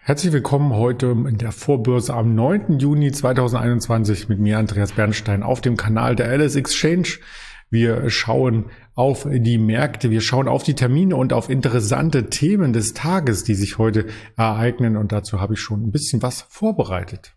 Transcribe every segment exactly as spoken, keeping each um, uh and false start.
Herzlich willkommen heute in der Vorbörse am neunten Juni zweitausendeinundzwanzig mit mir, Andreas Bernstein, auf dem Kanal der L S Exchange. Wir schauen auf die Märkte, wir schauen auf die Termine und auf interessante Themen des Tages, die sich heute ereignen, und dazu habe ich schon ein bisschen was vorbereitet.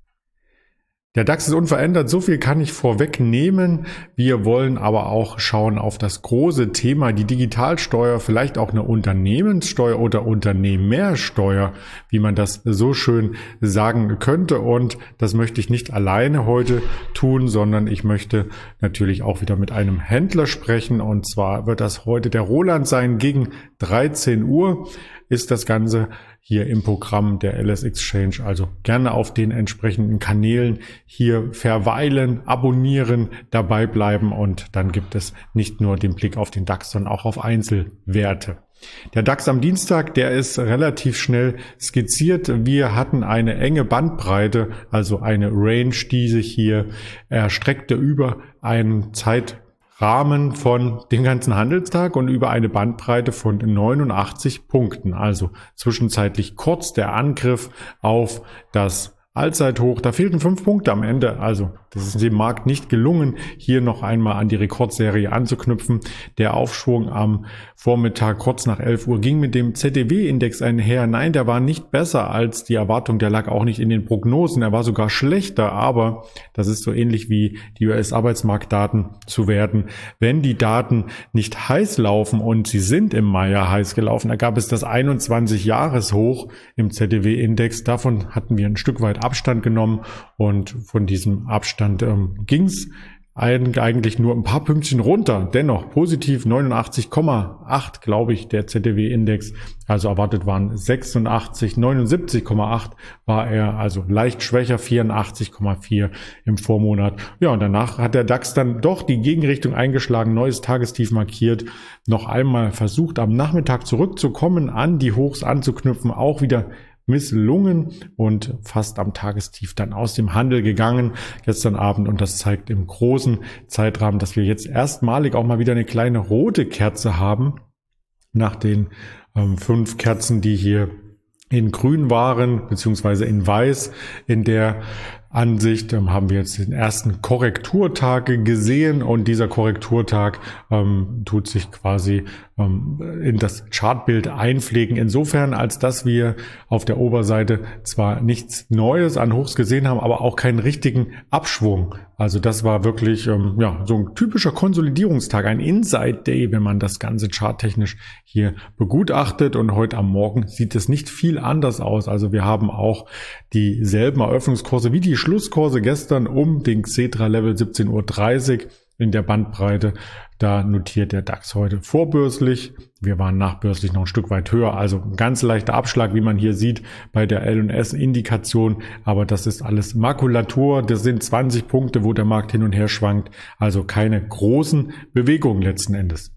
Der DAX ist unverändert, so viel kann ich vorwegnehmen. Wir wollen aber auch schauen auf das große Thema, die Digitalsteuer, vielleicht auch eine Unternehmenssteuer oder Unternehmersteuer, wie man das so schön sagen könnte. Und das möchte ich nicht alleine heute tun, sondern ich möchte natürlich auch wieder mit einem Händler sprechen. Und zwar wird das heute der Roland sein. Gegen dreizehn Uhr ist das Ganze hier im Programm der L S Exchange, also gerne auf den entsprechenden Kanälen hier verweilen, abonnieren, dabei bleiben, und dann gibt es nicht nur den Blick auf den DAX, sondern auch auf Einzelwerte. Der DAX am Dienstag, der ist relativ schnell skizziert. Wir hatten eine enge Bandbreite, also eine Range, die sich hier erstreckte über einen Zeitrahmen Rahmen von dem ganzen Handelstag und über eine Bandbreite von neunundachtzig Punkten. Also zwischenzeitlich kurz der Angriff auf das Allzeithoch. Da fehlten fünf Punkte am Ende. Also das ist dem Markt nicht gelungen, hier noch einmal an die Rekordserie anzuknüpfen. Der Aufschwung am Vormittag kurz nach elf Uhr ging mit dem Z D W-Index einher. Nein, der war nicht besser als die Erwartung. Der lag auch nicht in den Prognosen. Er war sogar schlechter. Aber das ist so ähnlich wie die U S-Arbeitsmarktdaten zu werden. Wenn die Daten nicht heiß laufen, und sie sind im Mai ja heiß gelaufen, da gab es das einundzwanzig-Jahres-Hoch im Z D W-Index. Davon hatten wir ein Stück weit Abstand genommen, und von diesem Abstand ähm, ging es eigentlich nur ein paar Pünktchen runter. Dennoch positiv neunundachtzig Komma acht, glaube ich, der Z D W-Index. Also erwartet waren sechsundachtzig, neunundsiebzig Komma acht war er, also leicht schwächer, vierundachtzig Komma vier im Vormonat. Ja, und danach hat der DAX dann doch die Gegenrichtung eingeschlagen, neues Tagestief markiert, noch einmal versucht, am Nachmittag zurückzukommen, an die Hochs anzuknüpfen, auch wieder misslungen und fast am Tagestief dann aus dem Handel gegangen gestern Abend. Und das zeigt im großen Zeitrahmen, dass wir jetzt erstmalig auch mal wieder eine kleine rote Kerze haben, nach den ähm, fünf Kerzen, die hier in grün waren, beziehungsweise in weiß. In der Ansicht ähm, haben wir jetzt den ersten Korrekturtag gesehen, und dieser Korrekturtag ähm, tut sich quasi ähm, in das Chartbild einpflegen, insofern als dass wir auf der Oberseite zwar nichts Neues an Hochs gesehen haben, aber auch keinen richtigen Abschwung. Also das war wirklich ähm, ja so ein typischer Konsolidierungstag, ein Inside Day, wenn man das Ganze charttechnisch hier begutachtet, und heute am Morgen sieht es nicht viel anders aus. Also wir haben auch dieselben Eröffnungskurse wie die Schlusskurse gestern um den Xetra-Level siebzehn Uhr dreißig in der Bandbreite. Da notiert der DAX heute vorbörslich. Wir waren nachbörslich noch ein Stück weit höher. Also ein ganz leichter Abschlag, wie man hier sieht bei der L und S-Indikation. Aber das ist alles Makulatur. Das sind zwanzig Punkte, wo der Markt hin und her schwankt. Also keine großen Bewegungen letzten Endes.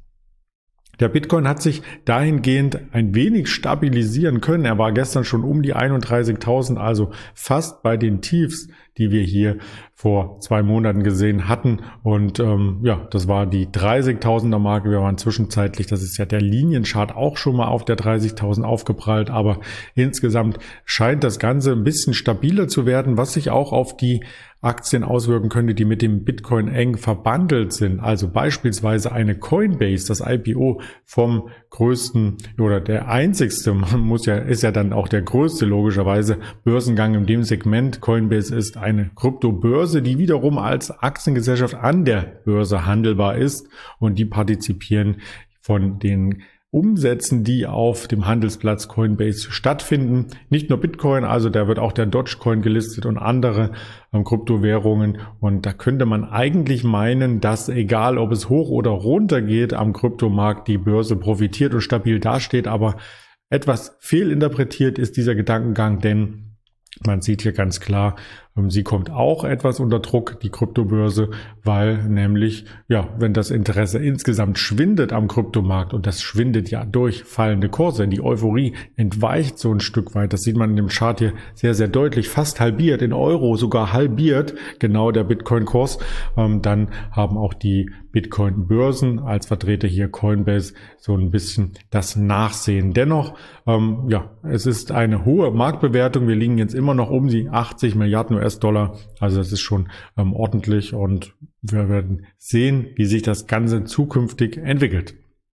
Der Bitcoin hat sich dahingehend ein wenig stabilisieren können. Er war gestern schon um die einunddreißigtausend, also fast bei den Tiefs, die wir hier vor zwei Monaten gesehen hatten. Und ähm, ja, das war die dreißigtausender Marke. Wir waren zwischenzeitlich, das ist ja der Linienchart, auch schon mal auf der dreißigtausend aufgeprallt. Aber insgesamt scheint das Ganze ein bisschen stabiler zu werden, was sich auch auf die Aktien auswirken könnte, die mit dem Bitcoin eng verbandelt sind. Also beispielsweise eine Coinbase, das I P O vom größten oder der einzigste, man muss ja, ist ja dann auch der größte logischerweise Börsengang in dem Segment. Coinbase ist eine Kryptobörse, die wiederum als Aktiengesellschaft an der Börse handelbar ist, und die partizipieren von den Umsätzen, die auf dem Handelsplatz Coinbase stattfinden. Nicht nur Bitcoin, also da wird auch der Dogecoin gelistet und andere ähm, Kryptowährungen. Und da könnte man eigentlich meinen, dass egal ob es hoch oder runter geht am Kryptomarkt, die Börse profitiert und stabil dasteht. Aber etwas fehlinterpretiert ist dieser Gedankengang, denn man sieht hier ganz klar, sie kommt auch etwas unter Druck, die Kryptobörse, weil nämlich, ja, wenn das Interesse insgesamt schwindet am Kryptomarkt, und das schwindet ja durch fallende Kurse, die Euphorie entweicht so ein Stück weit, das sieht man in dem Chart hier sehr, sehr deutlich, fast halbiert, in Euro sogar halbiert, genau der Bitcoin-Kurs, ähm, dann haben auch die Bitcoin-Börsen, als Vertreter hier Coinbase, so ein bisschen das Nachsehen. Dennoch, ähm, ja, es ist eine hohe Marktbewertung. Wir liegen jetzt immer noch um die achtzig Milliarden U S-Dollar. Also das ist schon ähm, ordentlich und wir werden sehen, wie sich das Ganze zukünftig entwickelt.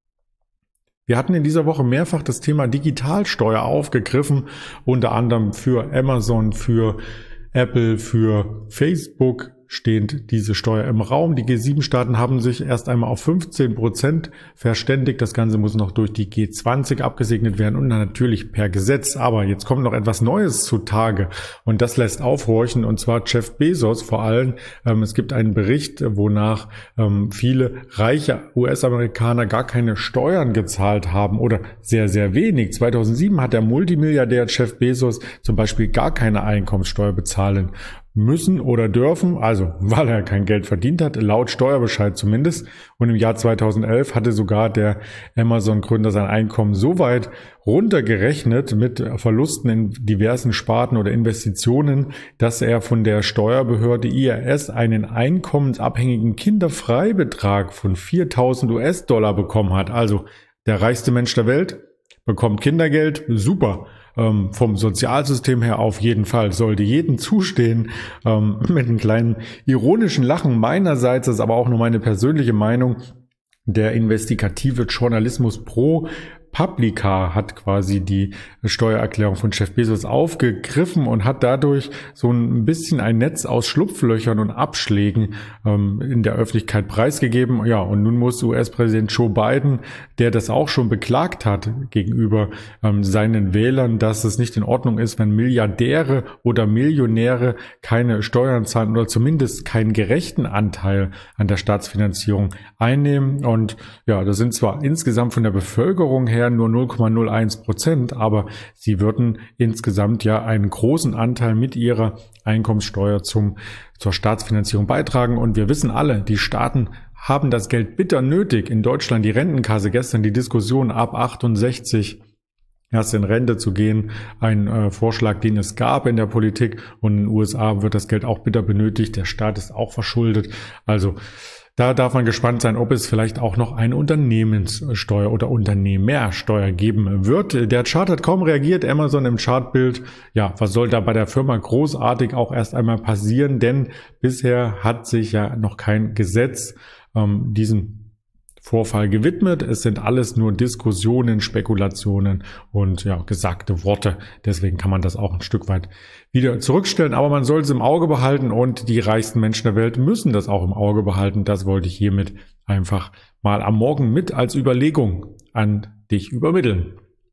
Wir hatten in dieser Woche mehrfach das Thema Digitalsteuer aufgegriffen, unter anderem für Amazon, für Apple, für Facebook stehend diese Steuer im Raum. Die G sieben Staaten haben sich erst einmal auf fünfzehn Prozent verständigt. Das Ganze muss noch durch die G zwanzig abgesegnet werden und natürlich per Gesetz. Aber jetzt kommt noch etwas Neues zutage und das lässt aufhorchen, und zwar Jeff Bezos vor allem. Ähm, es gibt einen Bericht, wonach ähm, viele reiche U S-Amerikaner gar keine Steuern gezahlt haben oder sehr, sehr wenig. zweitausendsieben hat der Multimilliardär Jeff Bezos zum Beispiel gar keine Einkommenssteuer bezahlen müssen oder dürfen, also weil er kein Geld verdient hat, laut Steuerbescheid zumindest. Und im Jahr zweitausendelf hatte sogar der Amazon-Gründer sein Einkommen so weit runtergerechnet mit Verlusten in diversen Sparten oder Investitionen, dass er von der Steuerbehörde I R S einen einkommensabhängigen Kinderfreibetrag von viertausend U S-Dollar bekommen hat. Also der reichste Mensch der Welt bekommt Kindergeld, super. Ähm, vom Sozialsystem her auf jeden Fall, sollte jedem zustehen, ähm, mit einem kleinen ironischen Lachen meinerseits, das ist aber auch nur meine persönliche Meinung. Der investigative Journalismus pro Publica hat quasi die Steuererklärung von Jeff Bezos aufgegriffen und hat dadurch so ein bisschen ein Netz aus Schlupflöchern und Abschlägen ähm, in der Öffentlichkeit preisgegeben. Ja, und nun muss U S-Präsident Joe Biden, der das auch schon beklagt hat gegenüber ähm, seinen Wählern, dass es nicht in Ordnung ist, wenn Milliardäre oder Millionäre keine Steuern zahlen oder zumindest keinen gerechten Anteil an der Staatsfinanzierung einnehmen. Und ja, das sind zwar insgesamt von der Bevölkerung her nur null Komma null eins Prozent, aber sie würden insgesamt ja einen großen Anteil mit ihrer Einkommenssteuer zum, zur Staatsfinanzierung beitragen. Und wir wissen alle, die Staaten haben das Geld bitter nötig. In Deutschland die Rentenkasse, gestern die Diskussion ab achtundsechzig erst in Rente zu gehen, ein äh, Vorschlag, den es gab in der Politik, und in den U S A wird das Geld auch bitter benötigt. Der Staat ist auch verschuldet. Also da darf man gespannt sein, ob es vielleicht auch noch eine Unternehmenssteuer oder Unternehmersteuer geben wird. Der Chart hat kaum reagiert, Amazon im Chartbild. Ja, was soll da bei der Firma großartig auch erst einmal passieren? Denn bisher hat sich ja noch kein Gesetz ähm, diesen Vorfall gewidmet. Es sind alles nur Diskussionen, Spekulationen und ja, gesagte Worte. Deswegen kann man das auch ein Stück weit wieder zurückstellen. Aber man soll es im Auge behalten und die reichsten Menschen der Welt müssen das auch im Auge behalten. Das wollte ich hiermit einfach mal am Morgen mit als Überlegung an dich übermitteln.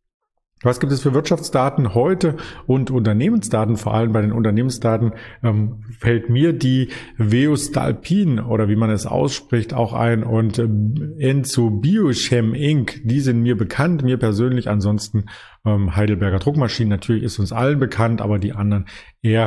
Was gibt es für Wirtschaftsdaten heute und Unternehmensdaten? Vor allem bei den Unternehmensdaten ähm, fällt mir die Voestalpine oder wie man es ausspricht auch ein und äh, Enzo Biochem Incorporated. Die sind mir bekannt, mir persönlich. Ansonsten ähm, Heidelberger Druckmaschinen natürlich ist uns allen bekannt, aber die anderen eher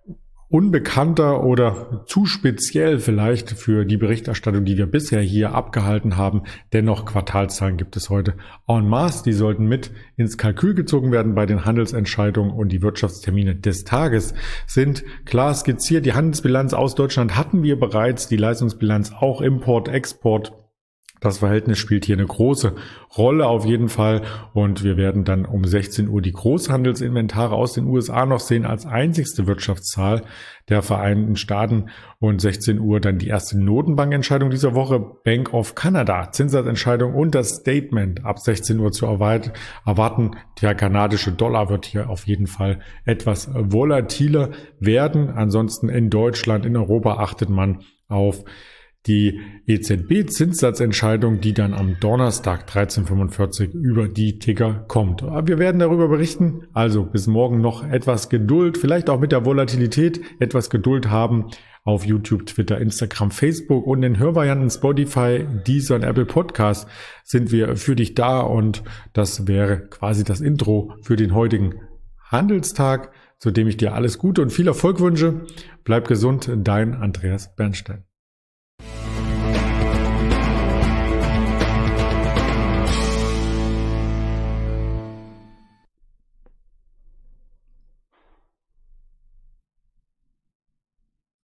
unbekannter oder zu speziell vielleicht für die Berichterstattung, die wir bisher hier abgehalten haben. Dennoch, Quartalszahlen gibt es heute en masse. Die sollten mit ins Kalkül gezogen werden bei den Handelsentscheidungen, und die Wirtschaftstermine des Tages sind klar skizziert. Die Handelsbilanz aus Deutschland hatten wir bereits, die Leistungsbilanz auch, Import, Export. Das Verhältnis spielt hier eine große Rolle auf jeden Fall, und wir werden dann um sechzehn Uhr die Großhandelsinventare aus den U S A noch sehen als einzigste Wirtschaftszahl der Vereinigten Staaten, und sechzehn Uhr dann die erste Notenbankentscheidung dieser Woche, Bank of Canada, Zinssatzentscheidung und das Statement ab sechzehn Uhr zu erwarten. Der kanadische Dollar wird hier auf jeden Fall etwas volatiler werden. Ansonsten in Deutschland, in Europa achtet man auf die E Z B-Zinssatzentscheidung, die dann am Donnerstag dreizehn Uhr fünfundvierzig über die Ticker kommt. Aber wir werden darüber berichten. Also bis morgen noch etwas Geduld, vielleicht auch mit der Volatilität etwas Geduld haben. Auf YouTube, Twitter, Instagram, Facebook und in Hörvarianten Spotify, Deezer und Apple Podcast sind wir für dich da, und das wäre quasi das Intro für den heutigen Handelstag, zu dem ich dir alles Gute und viel Erfolg wünsche. Bleib gesund, dein Andreas Bernstein.